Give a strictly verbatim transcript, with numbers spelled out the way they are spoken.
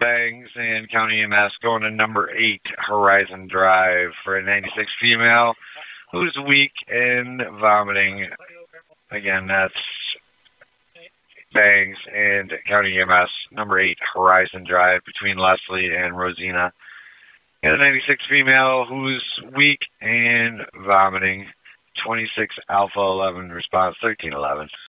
Bangs and County E M S going to number eight, Horizon Drive, for a ninety-six female who's weak and vomiting. Again, that's Bangs and County E M S, number eight, Horizon Drive, between Leslie and Rosina. And a ninety-six female who's weak and vomiting. twenty-six Alpha eleven response, thirteen eleven.